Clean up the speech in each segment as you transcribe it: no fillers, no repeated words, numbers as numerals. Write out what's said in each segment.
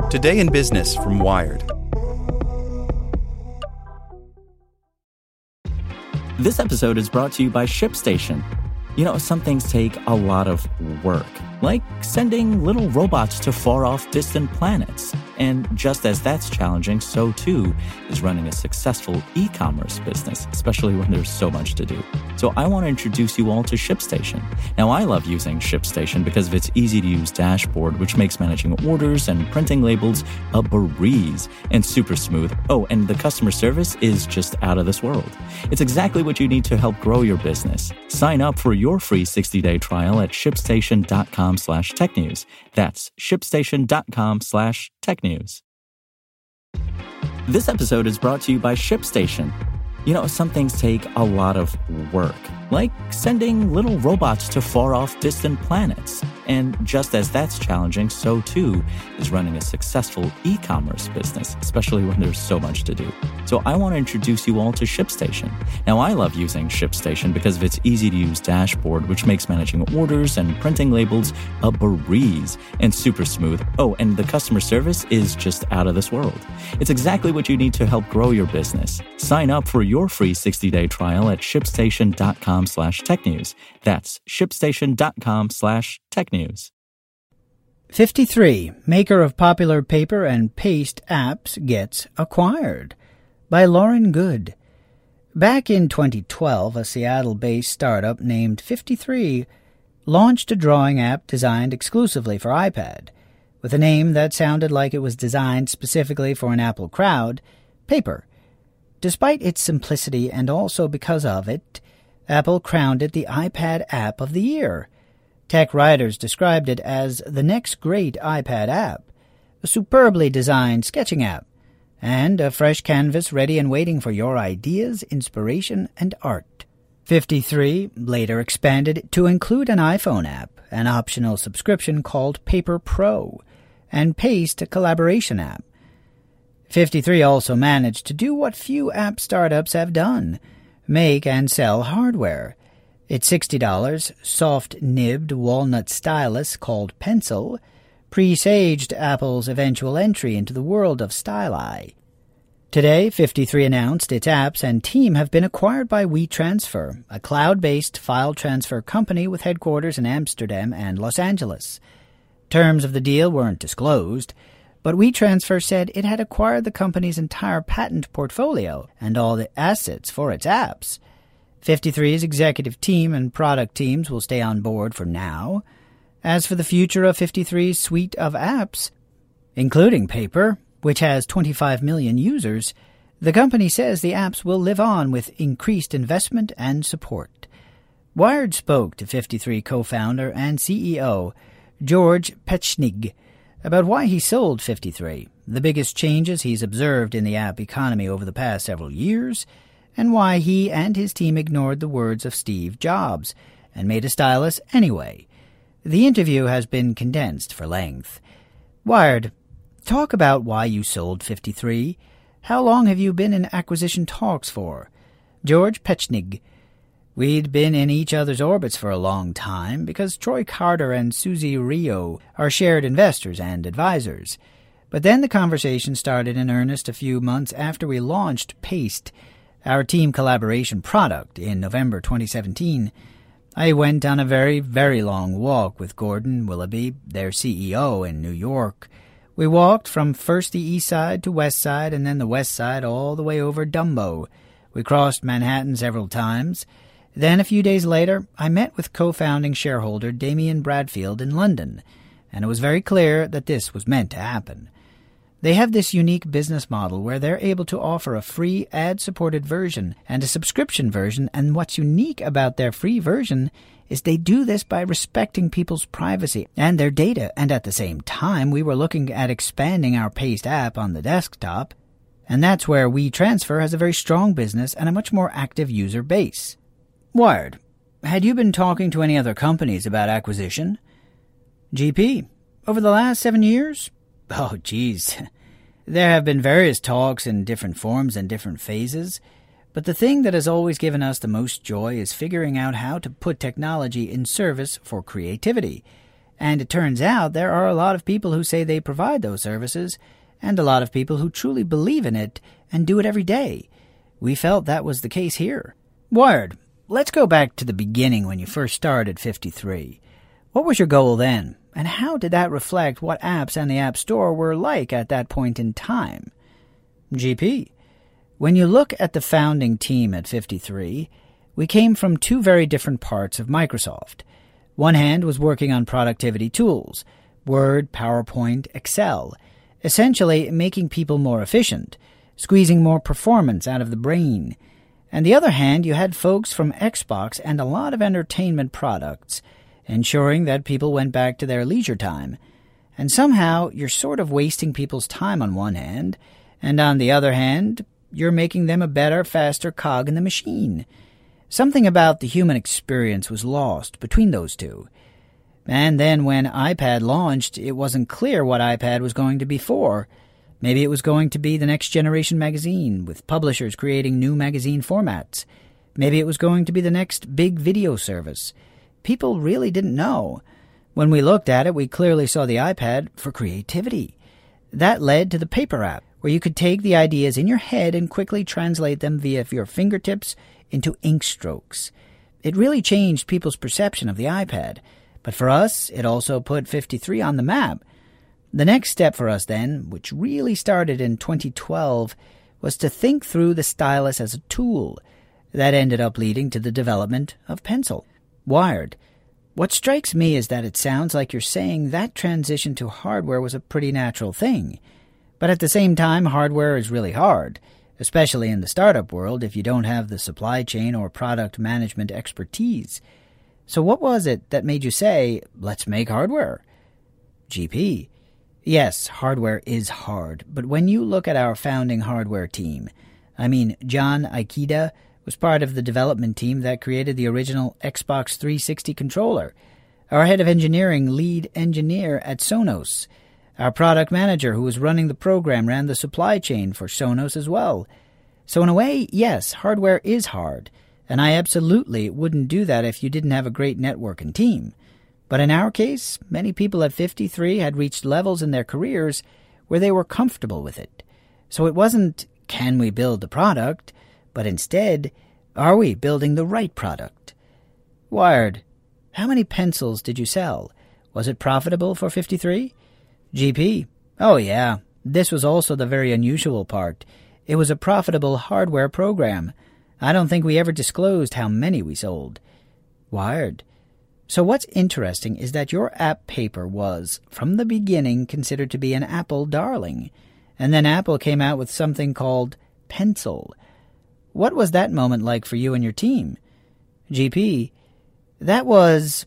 Today in Business from Wired. This episode is brought to you by ShipStation. You know, some things take a lot of work, like sending little robots to far-off distant planets. And just as that's challenging, so too is running a successful e-commerce business, especially when there's so much to do. So I want to introduce you all to ShipStation. Now, I love using ShipStation because of its easy-to-use dashboard, which makes managing orders and printing labels a breeze and super smooth. Oh, and the customer service is just out of this world. It's exactly what you need to help grow your business. Sign up for your free 60-day trial at shipstation.com/technews. That's shipstation.com/technews. This episode is brought to you by ShipStation. You know, some things take a lot of work, like sending little robots to far-off distant planets. And just as that's challenging, so too is running a successful e-commerce business, especially when there's so much to do. So I want to introduce you all to ShipStation. Now, I love using ShipStation because of its easy-to-use dashboard, which makes managing orders and printing labels a breeze and super smooth. Oh, and the customer service is just out of this world. It's exactly what you need to help grow your business. Sign up for your free 60-day trial at shipstation.com/technews. That's shipstation.com/technews. 53, maker of popular paper and paste apps, gets acquired, by Lauren Good. Back in 2012, a Seattle-based startup named 53 launched a drawing app designed exclusively for iPad, with a name that sounded like it was designed specifically for an Apple crowd, Paper. Despite its simplicity and also because of it, Apple crowned it the iPad App of the Year. Tech writers described it as the next great iPad app, a superbly designed sketching app, and a fresh canvas ready and waiting for your ideas, inspiration, and art. 53 later expanded it to include an iPhone app, an optional subscription called Paper Pro, and Paste, a collaboration app. 53 also managed to do what few app startups have done, make and sell hardware. Its $60 soft-nibbed walnut stylus called Pencil presaged Apple's eventual entry into the world of Styli. Today, 53 announced its apps and team have been acquired by WeTransfer, a cloud-based file transfer company with headquarters in Amsterdam and Los Angeles. Terms of the deal weren't disclosed, but WeTransfer said it had acquired the company's entire patent portfolio and all the assets for its apps. 53's executive team and product teams will stay on board for now. As for the future of 53's suite of apps, including Paper, which has 25 million users, the company says the apps will live on with increased investment and support. Wired spoke to 53 co-founder and CEO George Petschnig about why he sold 53, the biggest changes he's observed in the app economy over the past several years, and why he and his team ignored the words of Steve Jobs and made a stylus anyway. The interview has been condensed for length. Wired, talk about why you sold 53. How long have you been in acquisition talks for? George Petschnig, we'd been in each other's orbits for a long time because Troy Carter and Susie Rio are shared investors and advisors. But then the conversation started in earnest a few months after we launched Paste, our team collaboration product, in November 2017. I went on a very, very long walk with Gordon Willoughby, their CEO, in New York. We walked from first the east side to west side and then the west side all the way over Dumbo. We crossed Manhattan several times. Then a few days later, I met with co-founding shareholder Damien Bradfield in London, and it was very clear that this was meant to happen. They have this unique business model where they're able to offer a free ad-supported version and a subscription version, and what's unique about their free version is they do this by respecting people's privacy and their data, and at the same time we were looking at expanding our Paste app on the desktop, and that's where WeTransfer has a very strong business and a much more active user base. Wired, had you been talking to any other companies about acquisition? GP, over the last 7 years? Oh, geez. There have been various talks in different forms and different phases, but the thing that has always given us the most joy is figuring out how to put technology in service for creativity. And it turns out there are a lot of people who say they provide those services, and a lot of people who truly believe in it and do it every day. We felt that was the case here. Wired, let's go back to the beginning when you first started 53. What was your goal then, and how did that reflect what apps and the App Store were like at that point in time? GP, when you look at the founding team at 53, we came from two very different parts of Microsoft. One hand was working on productivity tools, Word, PowerPoint, Excel, essentially making people more efficient, squeezing more performance out of the brain. And the other hand, you had folks from Xbox and a lot of entertainment products, ensuring that people went back to their leisure time. And somehow, you're sort of wasting people's time on one hand, and on the other hand, you're making them a better, faster cog in the machine. Something about the human experience was lost between those two. And then when iPad launched, it wasn't clear what iPad was going to be for. Maybe it was going to be the next generation magazine, with publishers creating new magazine formats. Maybe it was going to be the next big video service. People really didn't know. When we looked at it, we clearly saw the iPad for creativity. That led to the paper app, where you could take the ideas in your head and quickly translate them via your fingertips into ink strokes. It really changed people's perception of the iPad. But for us, it also put 53 on the map. The next step for us then, which really started in 2012, was to think through the stylus as a tool. That ended up leading to the development of Pencil. Wired. What strikes me is that it sounds like you're saying that transition to hardware was a pretty natural thing. But at the same time, hardware is really hard, especially in the startup world if you don't have the supply chain or product management expertise. So what was it that made you say, let's make hardware? GP. Yes, hardware is hard, but when you look at our founding hardware team, John Ikeda was part of the development team that created the original Xbox 360 controller. Our head of engineering, lead engineer at Sonos. Our product manager who was running the program ran the supply chain for Sonos as well. So in a way, yes, hardware is hard, and I absolutely wouldn't do that if you didn't have a great network and team. But in our case, many people at 53 had reached levels in their careers where they were comfortable with it. So it wasn't, can we build the product? But instead, are we building the right product? Wired. How many pencils did you sell? Was it profitable for 53? GP. Oh yeah, this was also the very unusual part. It was a profitable hardware program. I don't think we ever disclosed how many we sold. Wired. So what's interesting is that your app paper was, from the beginning, considered to be an Apple darling. And then Apple came out with something called Pencil. What was that moment like for you and your team? GP. That was...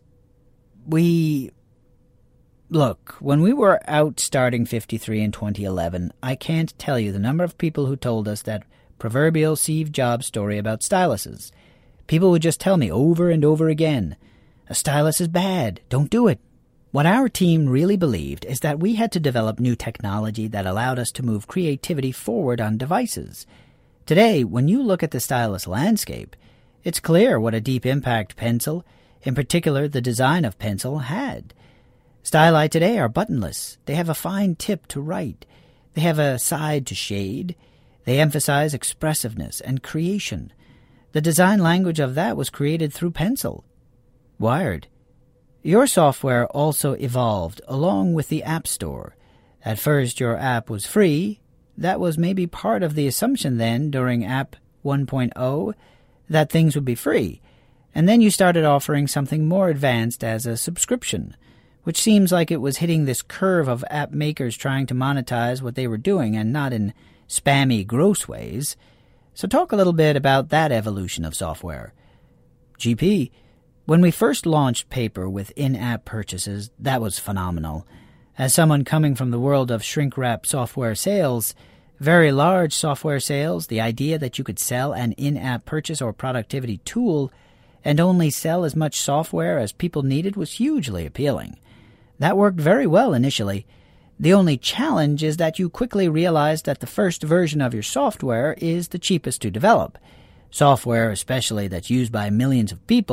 Look, when we were out starting 53 in 2011, I can't tell you the number of people who told us that proverbial Steve Jobs story about styluses. People would just tell me over and over again, a stylus is bad, don't do it. What our team really believed is that we had to develop new technology that allowed us to move creativity forward on devices. Today, when you look at the stylus landscape, it's clear what a deep impact Pencil, in particular the design of Pencil, had. Styli today are buttonless. They have a fine tip to write. They have a side to shade. They emphasize expressiveness and creation. The design language of that was created through Pencil. Wired. Your software also evolved along with the App Store. At first, your app was free. That was maybe part of the assumption then during App 1.0 that things would be free. And then you started offering something more advanced as a subscription, which seems like it was hitting this curve of app makers trying to monetize what they were doing and not in spammy, gross ways. So talk a little bit about that evolution of software. GP, when we first launched Paper with in-app purchases, that was phenomenal. As someone coming from the world of shrink-wrap software sales, very large software sales, the idea that you could sell an in-app purchase or productivity tool and only sell as much software as people needed was hugely appealing. That worked very well initially. The only challenge is that you quickly realize that the first version of your software is the cheapest to develop. Software, especially that's used by millions of people,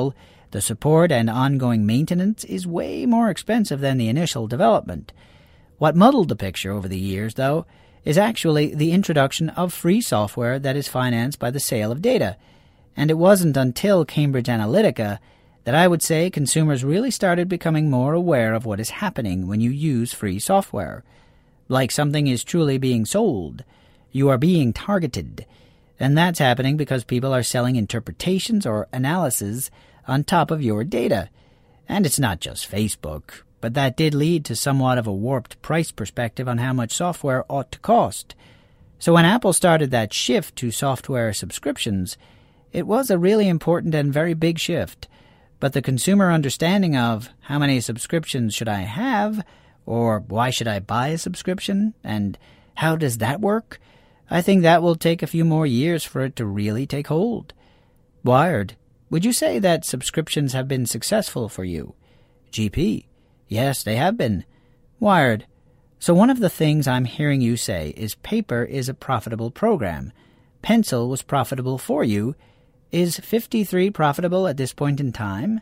The support and ongoing maintenance is way more expensive than the initial development. What muddled the picture over the years, though, is actually the introduction of free software that is financed by the sale of data. And it wasn't until Cambridge Analytica that I would say consumers really started becoming more aware of what is happening when you use free software. Like something is truly being sold. You are being targeted. And that's happening because people are selling interpretations or analysis on top of your data. And it's not just Facebook, but that did lead to somewhat of a warped price perspective on how much software ought to cost. So when Apple started that shift to software subscriptions, it was a really important and very big shift. But the consumer understanding of how many subscriptions should I have, or why should I buy a subscription, and how does that work, I think that will take a few more years for it to really take hold. Wired, would you say that subscriptions have been successful for you? GP, yes, they have been. Wired, so one of the things I'm hearing you say is paper is a profitable program. Pencil was profitable for you. Is 53 profitable at this point in time?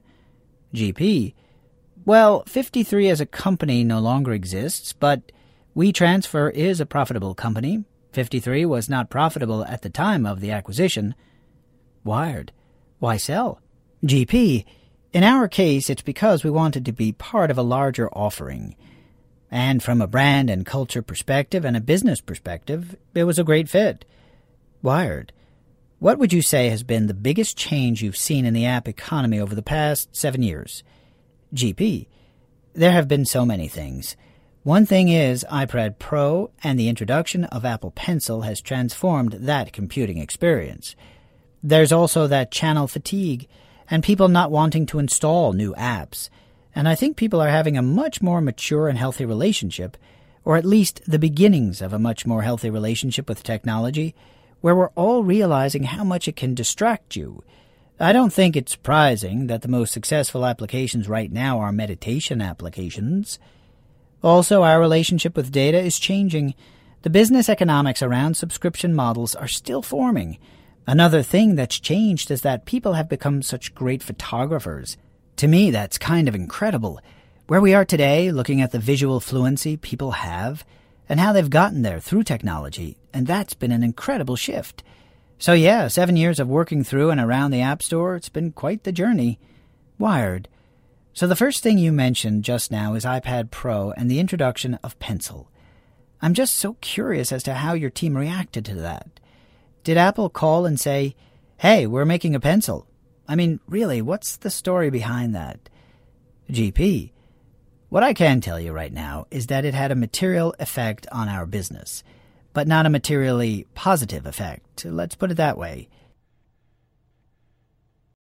GP, well, 53 as a company no longer exists, but WeTransfer is a profitable company. 53 was not profitable at the time of the acquisition. Wired, why sell? GP, in our case, it's because we wanted to be part of a larger offering. And from a brand and culture perspective and a business perspective, it was a great fit. Wired, what would you say has been the biggest change you've seen in the app economy over the past 7 years? GP, there have been so many things. One thing is iPad Pro, and the introduction of Apple Pencil has transformed that computing experience. There's also that channel fatigue, and people not wanting to install new apps. And I think people are having a much more mature and healthy relationship, or at least the beginnings of a much more healthy relationship with technology, where we're all realizing how much it can distract you. I don't think it's surprising that the most successful applications right now are meditation applications. Also, our relationship with data is changing. The business economics around subscription models are still forming. Another thing that's changed is that people have become such great photographers. To me, that's kind of incredible. Where we are today, looking at the visual fluency people have, and how they've gotten there through technology, and that's been an incredible shift. So yeah, 7 years of working through and around the App Store, it's been quite the journey. Wired. So the first thing you mentioned just now is iPad Pro and the introduction of Pencil. I'm just so curious as to how your team reacted to that. Did Apple call and say, hey, we're making a pencil? I mean, really, what's the story behind that? GP. What I can tell you right now is that it had a material effect on our business, but not a materially positive effect. Let's put it that way.